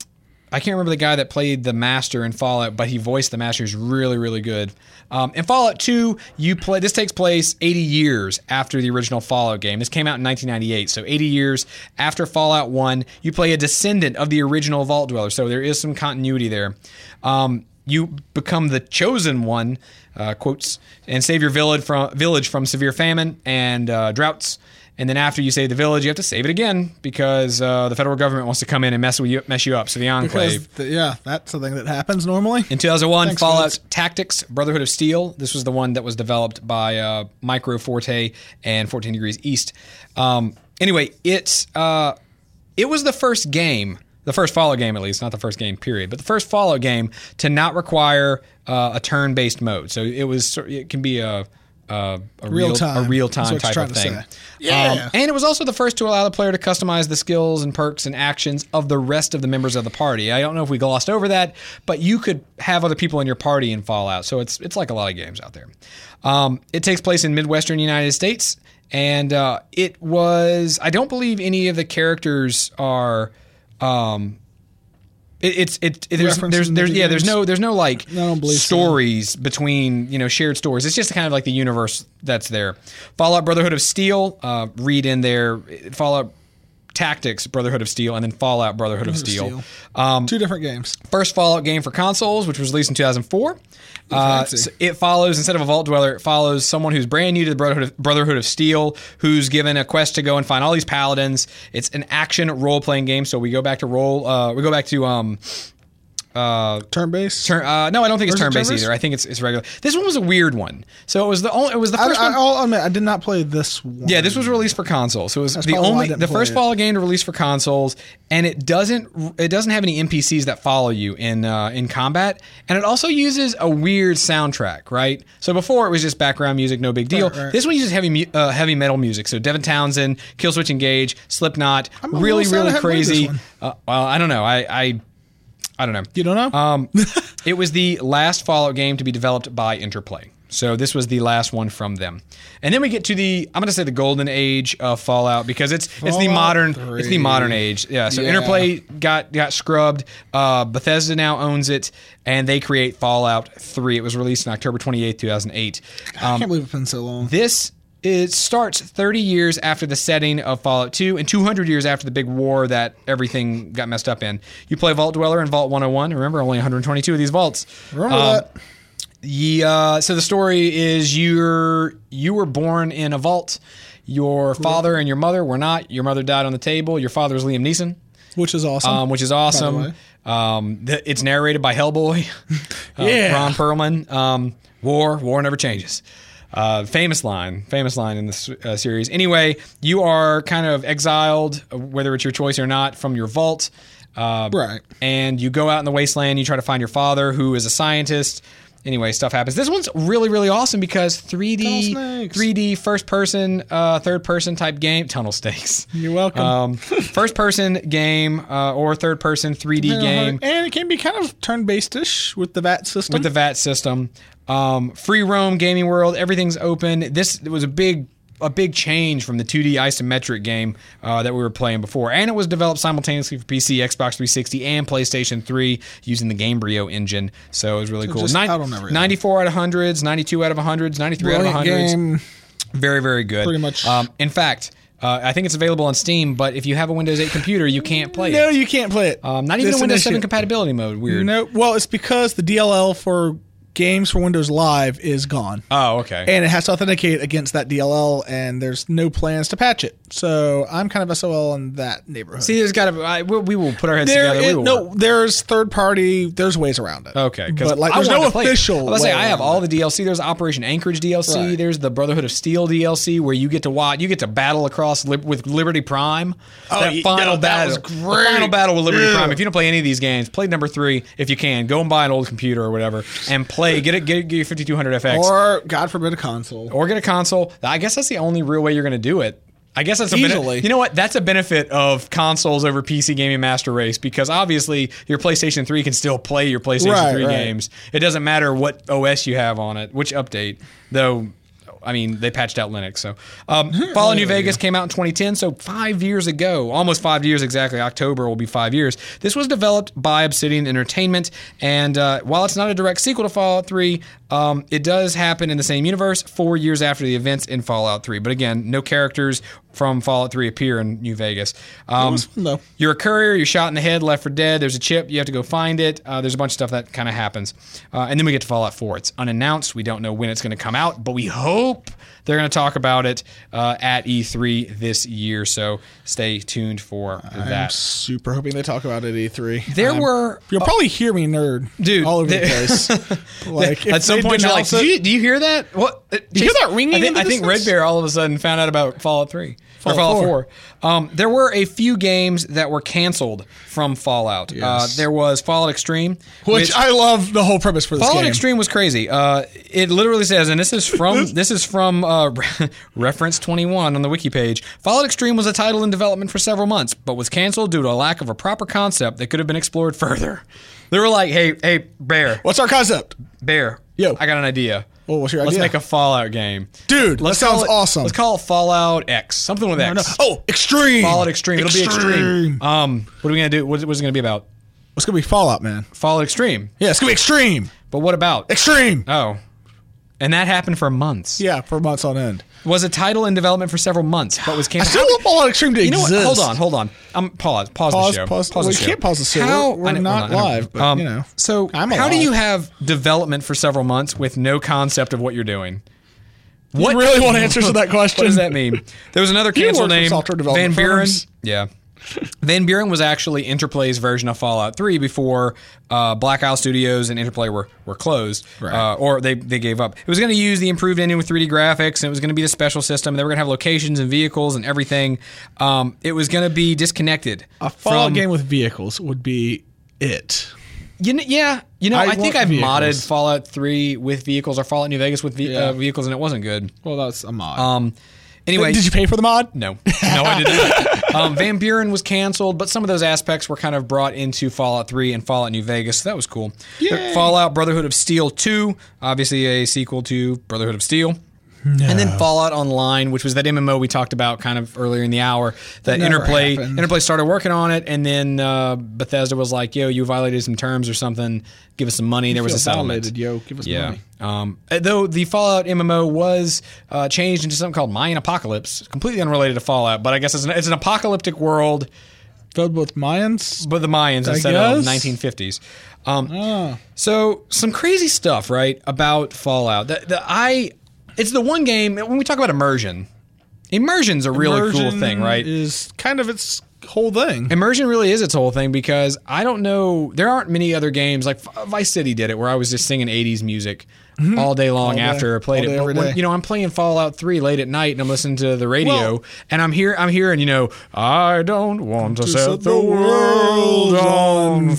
S2: I can't remember the guy that played the Master in Fallout, but he voiced the Master. He's really, really good. Um, in Fallout two, you play. This takes place eighty years after the original Fallout game. This came out in nineteen ninety-eight, so eighty years after Fallout one. You play a descendant of the original Vault Dweller, so there is some continuity there. Um, you become the chosen one, uh, quotes, and save your village from village from severe famine and uh, droughts. And then after you save the village, you have to save it again because uh, the federal government wants to come in and mess with you, mess you up. So the Enclave.
S1: Because, the, yeah, that's something that happens normally.
S2: In two thousand one,
S1: Thanks,
S2: Fallout
S1: Vince.
S2: Tactics: Brotherhood of Steel. This was the one that was developed by uh, Micro Forte and fourteen Degrees East. Um, anyway, it's uh, it was the first game, the first Fallout game at least, not the first game period, but the first Fallout game to not require uh, a turn-based mode. So it was it can be a Uh, a real,
S1: Real time.
S2: a real
S1: That's
S2: time
S1: what you're
S2: type
S1: trying
S2: of
S1: to
S2: thing.
S1: say. Yeah.
S2: Um, and it was also the first to allow the player to customize the skills and perks and actions of the rest of the members of the party. I don't know if we glossed over that, but you could have other people in your party in Fallout. So it's it's like a lot of games out there. Um, it takes place in Midwestern United States, and uh, it was. I don't believe any of the characters are. Um, It, it's it, it there's
S1: References
S2: there's
S1: in
S2: there's
S1: the
S2: yeah there's
S1: games?
S2: no there's no like
S1: I don't believe so.
S2: stories between you know shared stories. It's just kind of like the universe that's there. Fallout Brotherhood of Steel. Uh, read in there Fallout Tactics Brotherhood of Steel, and then Fallout Brotherhood of Steel.
S1: Steel.
S2: Um,
S1: Two different games.
S2: First Fallout game for consoles, which was released in two thousand four. Uh,
S1: Fancy.
S2: so it follows, instead of a Vault Dweller, it follows someone who's brand new to the Brotherhood of, Brotherhood of Steel, who's given a quest to go and find all these paladins. It's an action role-playing game, so we go back to roll. Uh, we go back to um, uh,
S1: Turn-based?
S2: turn. Uh, no, I don't think it's
S1: Or is it
S2: turn-based
S1: turn-based?
S2: either. I think it's it's regular. This one was a weird one. So it was the only. It was the
S1: I,
S2: first
S1: I,
S2: one.
S1: I'll admit, I did not play this one.
S2: Yeah, this was released for console, so it was
S1: That's
S2: the
S1: probably why I
S2: only
S1: didn't
S2: the
S1: play
S2: first
S1: it.
S2: Fallout game to release for consoles, and it doesn't it doesn't have any N P Cs that follow you in uh, in combat, and it also uses a weird soundtrack, right? So before it was just background music, no big deal.
S1: Right, right.
S2: This one uses heavy mu- uh, heavy metal music, so Devin Townsend, Killswitch Engage, Slipknot,
S1: I'm a
S2: really
S1: little sad I
S2: really
S1: haven't played this
S2: crazy.
S1: one.
S2: Uh, well, I don't know, I I, I don't know.
S1: You don't know?
S2: Um, it was the last Fallout game to be developed by Interplay. So this was the last one from them. And then we get to the, I'm going to say the golden age of Fallout because it's it's the
S1: Fallout
S2: modern
S1: three.
S2: it's the modern age. Yeah, so
S1: Yeah.
S2: Interplay got got scrubbed. Uh, Bethesda now owns it and they create Fallout three. It was released on October twenty-eighth, two thousand eight.
S1: I can't believe it's been so long.
S2: This it starts thirty years after the setting of Fallout two and two hundred years after the big war that everything got messed up in. You play Vault Dweller in Vault one oh one. Remember, only one hundred twenty-two of these vaults.
S1: Remember
S2: Um,
S1: that?
S2: Yeah. Uh, so the story is you're you were born in a vault. Your father and your mother were not. Your mother died on the table. Your father was Liam Neeson,
S1: Which is awesome.
S2: um, which is
S1: way.
S2: awesome. Um, th- it's narrated by Hellboy, uh,
S1: Yeah.
S2: Ron Perlman. Um, war, war never changes. Uh, famous line, famous line in this uh, series. Anyway, you are kind of exiled, uh, whether it's your choice or not, from your vault. Uh,
S1: Right.
S2: And you go out in the wasteland. You try to find your father, who is a scientist. Anyway, stuff happens. This one's really, really awesome because three D,
S1: Tunnel snakes.
S2: three D first person, uh, third person type game. Tunnel stakes.
S1: You're welcome.
S2: Um, first person game uh, or third person three D game
S1: And it can be kind of turn-based-ish with the V A T system.
S2: with the V A T system. Um, free roam gaming world. Everything's open. This was a big a big change from the two D isometric game uh, that we were playing before. And it was developed simultaneously for P C, Xbox three sixty, and PlayStation three using the Gamebryo engine. So it was really cool.
S1: just
S2: Nine-
S1: out on everything.
S2: ninety-four out of hundreds, ninety-two out of hundreds, ninety-three out of
S1: Brilliant
S2: hundreds.
S1: game.
S2: Very, very good.
S1: Pretty much.
S2: Um, in fact, uh, I think it's available on Steam, but if you have a Windows eight computer, you can't play
S1: No,
S2: it.
S1: you can't play it.
S2: Um, not even
S1: That's
S2: a
S1: an
S2: Windows
S1: issue.
S2: seven compatibility mode. Weird.
S1: No, well, it's because the D L L for games for Windows Live is gone.
S2: Oh, okay.
S1: And it has to authenticate against that D L L, and there's no plans to patch it. So I'm kind of S O L in that neighborhood.
S2: See, there's got to. We, we will put our heads
S1: there,
S2: together. We
S1: it-
S2: will
S1: no,
S2: work.
S1: there's third party. There's ways around it.
S2: Okay, because
S1: but like,
S2: I
S1: there's
S2: wanted
S1: no
S2: to play it.
S1: official.
S2: I was gonna say
S1: way
S2: I have
S1: around
S2: all
S1: it.
S2: the D L C. There's Operation Anchorage D L C.
S1: Right.
S2: There's the Brotherhood of Steel D L C, where you get to watch. You get to battle across li- with Liberty Prime.
S1: Oh,
S2: that
S1: yeah,
S2: final
S1: that
S2: battle.
S1: was
S2: The
S1: great.
S2: final battle with Liberty
S1: Yeah.
S2: Prime. If you don't play any of these games, play number three if you can. Go and buy an old computer or whatever and play. Get it. Get, it, get your fifty-two hundred F X.
S1: Or God forbid a console.
S2: Or get a console. I guess that's the only real way you're going to do it. I guess that's a
S1: Easily.
S2: benefit. You know what? That's a benefit of consoles over P C gaming master race because obviously your PlayStation three can still play your PlayStation
S1: Right,
S2: three
S1: right.
S2: games. It doesn't matter what O S you have on it, which update. Though, I mean, they patched out Linux. So, um, Fallout New Vegas came out in twenty ten, so five years ago, almost five years exactly. October will be five years. This was developed by Obsidian Entertainment, and uh, while it's not a direct sequel to Fallout three, um, it does happen in the same universe four years after the events in Fallout three. But again, no characters from Fallout three appear in New Vegas. Um,
S1: It was fun, though.
S2: You're a courier. You're shot in the head, left for dead. There's a chip. You have to go find it. Uh, there's a bunch of stuff that kind of happens. Uh, and then we get to Fallout four. It's unannounced. We don't know when it's going to come out, but we hope they're going to talk about it uh, at E three this year. So stay tuned for
S1: I'm
S2: that.
S1: super hoping they talk about it at E three.
S2: There
S1: I'm-
S2: were-
S1: You'll probably hear me nerd,
S2: Dude,
S1: all over
S2: there-
S1: the place. Like, if
S2: At some
S1: they
S2: point, you're like,
S1: denounce
S2: do
S1: it-
S2: you, do you hear that? What? Uh,
S1: you hear that ringing
S2: I think,
S1: in the
S2: I think Red
S1: distance?
S2: Bear all of a sudden found out about Fallout three.
S1: Fallout
S2: or Fallout
S1: four.
S2: four. Um, there were a few games that were canceled from Fallout. Uh,
S1: Yes.
S2: there was Fallout Extreme.
S1: which I love the whole premise for this
S2: Fallout
S1: game.
S2: Extreme was crazy. Uh, it literally says, and this is from this is from uh, reference twenty-one on the wiki page. Fallout Extreme was a title in development for several months, but was canceled due to a lack of a proper concept that could have been explored further. They were like, "Hey, hey, Bear,
S1: What's our concept?
S2: Bear,
S1: Yo.
S2: I got an idea.
S1: Well, what's your
S2: Let's
S1: idea?
S2: make a Fallout game,
S1: Dude, that sounds
S2: call it,
S1: awesome.
S2: Let's call it Fallout X, something with
S1: No, no.
S2: X.
S1: Oh, Extreme.
S2: Fallout Extreme. It'll be Extreme. Um, what are we gonna do? What, what's it gonna be about?
S1: It's going to be Fallout, man.
S2: Fallout Extreme.
S1: Yeah, it's going to be Extreme.
S2: But what about?
S1: Extreme.
S2: Oh, and that happened for months.
S1: Yeah, for months on end.
S2: Was a title in development for several months, but was
S1: I
S2: canceled.
S1: still
S2: How-
S1: want Fallout Extreme to
S2: You know what?
S1: exist.
S2: Hold on, hold on. Um, pause. Pause,
S1: Pause,
S2: the show.
S1: pause.
S2: the
S1: Well, you
S2: show.
S1: can't pause the show.
S2: How,
S1: We're
S2: I know-
S1: not
S2: hold on, I know.
S1: live, but,
S2: Um,
S1: you know.
S2: So,
S1: I'm
S2: how do
S1: alive.
S2: you have development for several months with no concept of what you're doing?
S1: You really want answers to that question?
S2: What does that mean? There was another
S1: You
S2: cancel
S1: work for
S2: name,
S1: software
S2: Van
S1: development
S2: Buren.
S1: firms.
S2: Yeah. Van Buren was actually Interplay's version of Fallout three before uh, Black Isle Studios and Interplay were, were closed,
S1: Right.
S2: uh, or they, they gave up. It was going to use the improved engine with three D graphics, and it was going to be the special system. They were going to have locations and vehicles and everything. Um, it was going to be disconnected.
S1: A Fallout
S2: from,
S1: game with vehicles would be it.
S2: You know, yeah, you know,
S1: I
S2: I, think
S1: want
S2: I've
S1: vehicles.
S2: modded Fallout three with vehicles or Fallout New Vegas with ve-
S1: Yeah.
S2: uh, vehicles, and it wasn't good.
S1: Well, that's a mod.
S2: Um, anyway,
S1: Did you pay for the mod?
S2: No, no, I did not. Um, Van Buren was canceled, but some of those aspects were kind of brought into Fallout three and Fallout New Vegas. So that was cool.
S1: Yay.
S2: Fallout Brotherhood of Steel two, obviously a sequel to Brotherhood of Steel. And then Fallout Online, which was that M M O we talked about kind of earlier in the hour. That
S1: Never
S2: Interplay
S1: happened.
S2: Interplay started working on it, and then uh, Bethesda was like, "Yo, you violated some terms or something. Give us some money." There was
S1: Feel
S2: a settlement.
S1: violated, yo. Give us
S2: Yeah.
S1: money.
S2: Um, though the Fallout M M O was uh, changed into something called Mayan Apocalypse, completely unrelated to Fallout, but I guess it's an, it's an apocalyptic world,
S1: Filled with Mayans?
S2: but the Mayans
S1: I
S2: instead of
S1: guess.
S2: nineteen fifties. Um,
S1: Oh.
S2: so some crazy stuff, right, about Fallout. The, the, I, it's the one game when we talk about immersion. Immersion's a really cool
S1: Immersion
S2: thing, right?
S1: Is kind of its whole thing.
S2: Immersion really is its whole thing because I don't know. There aren't many other games like Vice City did it, where I was just singing eighties music all day long
S1: All day.
S2: after I played
S1: All day,
S2: it. But
S1: every
S2: when,
S1: day.
S2: you know, I'm playing Fallout three late at night and I'm listening to the radio
S1: Well-
S2: and I'm here. I'm hearing, you know, I don't want to,
S1: To
S2: set, the world on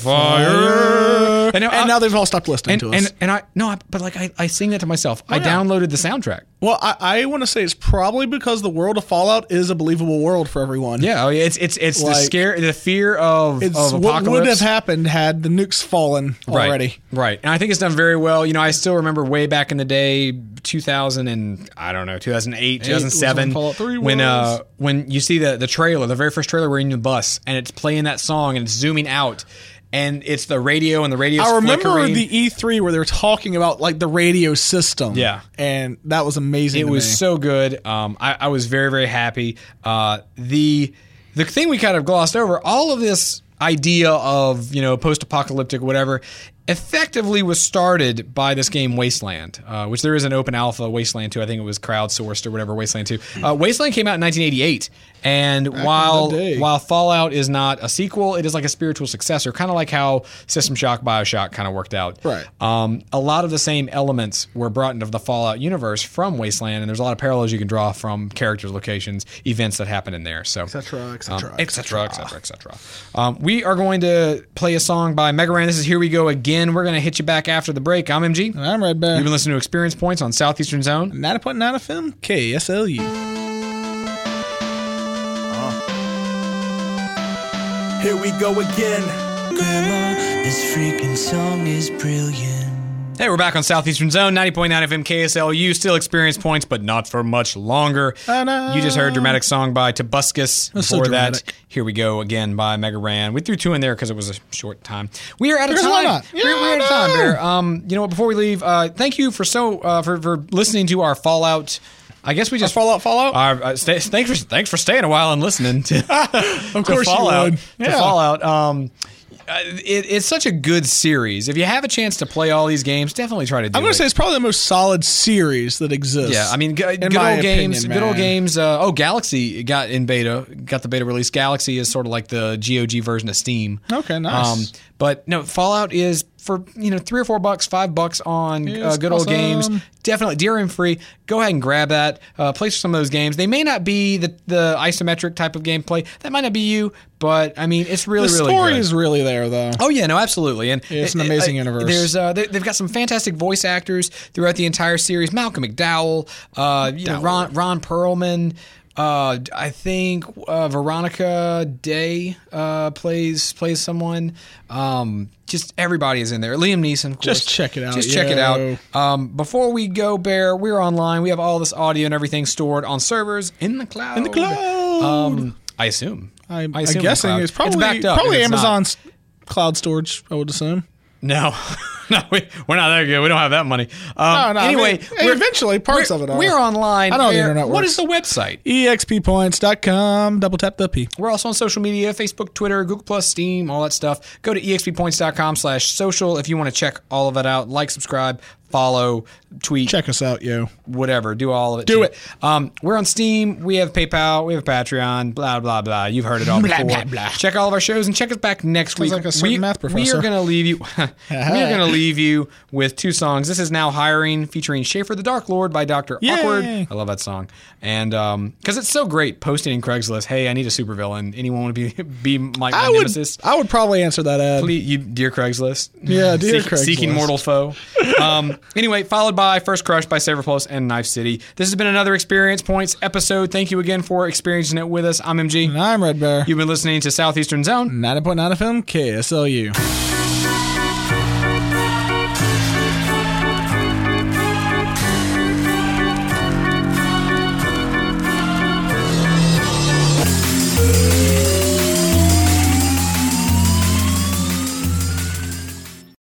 S2: fire.
S1: And,
S2: I-
S1: now they've all stopped listening
S2: and,
S1: to us.
S2: and and I no, I, but like I, I sing that to myself. I
S1: yeah.
S2: downloaded the soundtrack.
S1: well, I, I want to say it's probably because the world of Fallout is a believable world for everyone.
S2: Yeah, oh, yeah, it's it's it's the
S1: Like,
S2: scare, the fear of
S1: It's
S2: of
S1: what
S2: apocalypse.
S1: would have happened had the nukes fallen already.
S2: Right, right. And I think it's done very well. You know, I still remember way back in the day, two thousand and I don't know, two thousand eight, two thousand seven,
S1: was when Fallout three
S2: when
S1: was.
S2: uh when you see the the trailer, the very first trailer, we're in the bus and it's playing that song and it's zooming out. And it's the radio, and the radio's
S1: I remember
S2: flickering.
S1: the E three where they were talking about like the radio system.
S2: Yeah.
S1: and that was amazing.
S2: It
S1: to
S2: was
S1: me.
S2: so good. Um, I, I was very, very happy. Uh, the the thing we kind of glossed over, all of this idea of, you know, post-apocalyptic whatever, effectively was started by this game Wasteland, uh, which there is an open alpha Wasteland two. I think it was crowdsourced or whatever, Wasteland two. Uh, Wasteland came out in nineteen eighty-eight, and while
S1: the day.
S2: while Fallout is not a sequel, it is like a spiritual successor, kind of like how System Shock, BioShock kind of worked out.
S1: Right.
S2: Um, a lot of the same elements were brought into the Fallout universe from Wasteland, and there's a lot of parallels you can draw from characters, locations, events that happen in there. So,
S1: Et cetera, et cetera,
S2: um,
S1: et
S2: et cetera, et cetera, et cetera. Um, we are going to play a song by Megaran. This is Here We Go Again. We're going to hit you back after the break. I'm M G.
S1: And I'm Red Bear.
S2: You've been listening to Experience Points on Southeastern Zone.
S1: ninety point nine F M, K S L U.
S3: Here we go again.
S4: Grandma, this freaking song is brilliant.
S2: Hey, we're back on Southeastern Zone, ninety point nine F M K S L U. Still Experience Points, but not for much longer.
S1: Ta-da.
S2: You just heard a dramatic song by Tobuscus.
S1: That's so
S2: Before that,
S1: dramatic.
S2: Here We Go Again by Mega Ran. We threw two in there because it was a short time. We are out of
S1: Because
S2: time.
S1: why not?
S2: we're, we're out of
S1: Yeah,
S2: time,
S1: no.
S2: Bear. Um, you know what? Before we leave, uh, thank you for so uh, for for listening to our Fallout I guess we just
S1: Fallout, Fallout.
S2: Uh, uh, stay, thanks for thanks for staying a while and listening to,
S1: of
S2: to
S1: course
S2: Fallout.
S1: you would.
S2: To
S1: Yeah.
S2: Fallout. Um, uh, it, it's such a good series. If you have a chance to play all these games, definitely try to do
S1: I'm going
S2: it.
S1: to say it's probably the most solid series that exists.
S2: Yeah, I mean, g- good
S1: my
S2: old games.
S1: opinion,
S2: Good old
S1: man.
S2: games. Uh, oh, Galaxy got in beta. Got the beta release. Galaxy is sort of like the G O G version of Steam.
S1: Okay, nice.
S2: Um, but no, Fallout is for you know three or four bucks, five bucks on uh,
S1: It's
S2: good old
S1: awesome.
S2: games. Definitely D R M free. Go ahead and grab that. Uh, play some of those games. They may not be the the isometric type of gameplay. That might not be you, but I mean, it's really
S1: the
S2: really
S1: story
S2: good.
S1: is really there, though.
S2: Oh yeah, no, absolutely, and
S1: It's an amazing universe.
S2: There's uh, they, they've got some fantastic voice actors throughout the entire series. Malcolm McDowell, uh, you know, Ron Ron Perlman. Uh, I think uh, Veronica Day uh, plays plays someone. Um, just everybody is in there. Liam Neeson, of course.
S1: Just check it out,
S2: Just check it
S1: yo.
S2: out. Um, before we go, Bear, we're online. We have all this audio and everything stored on servers in the cloud.
S1: In the cloud.
S2: Um, I assume.
S1: I'm,
S2: I
S1: I'm
S2: assume in the
S1: guessing
S2: cloud.
S1: it's probably
S2: backed up
S1: probably
S2: if it's not.
S1: Amazon's cloud storage. I would assume.
S2: No, no, we, we're not that good. We don't have that money. Um,
S1: No, no, I
S2: anyway,
S1: mean, hey, eventually parts
S2: we're,
S1: of it are.
S2: We're online.
S1: I know how the
S2: Bear,
S1: internet
S2: What
S1: works.
S2: is the website?
S1: E X P points dot com. Double tap the P.
S2: We're also on social media, Facebook, Twitter, Google Plus, Steam, all that stuff. Go to E X P points dot com slash social if you want to check all of that out. Like, subscribe, follow, tweet,
S1: Check us out, yo.
S2: whatever. Do all of it.
S1: Do
S2: too.
S1: it.
S2: Um, we're on Steam. We have PayPal. We have Patreon. Blah blah blah. You've heard it all
S1: Blah,
S2: before.
S1: blah, blah.
S2: Check all of our shows and check us back next week.
S1: like a certain
S2: we,
S1: math
S2: we
S1: professor.
S2: are going to leave you. we are going to leave you with two songs. This is Now Hiring, featuring Schaefer the Dark Lord by Doctor
S1: Yay.
S2: Awkward. I love that song, and because it's so great, posting in Craigslist. Hey, I need a supervillain. Anyone want to be be my, my
S1: I would.
S2: nemesis?
S1: I would probably answer that ad.
S2: Please, you, dear Craigslist.
S1: Yeah, dear
S2: Seek-
S1: Craigslist.
S2: Seeking mortal foe. Um, anyway, followed by First Crush by Saberpulse and Knife City. This has been another Experience Points episode. Thank you again for experiencing it with us. I'm M G.
S1: And I'm Red Bear.
S2: You've been listening to Southeastern Zone.
S1: ninety point nine F M K S L U.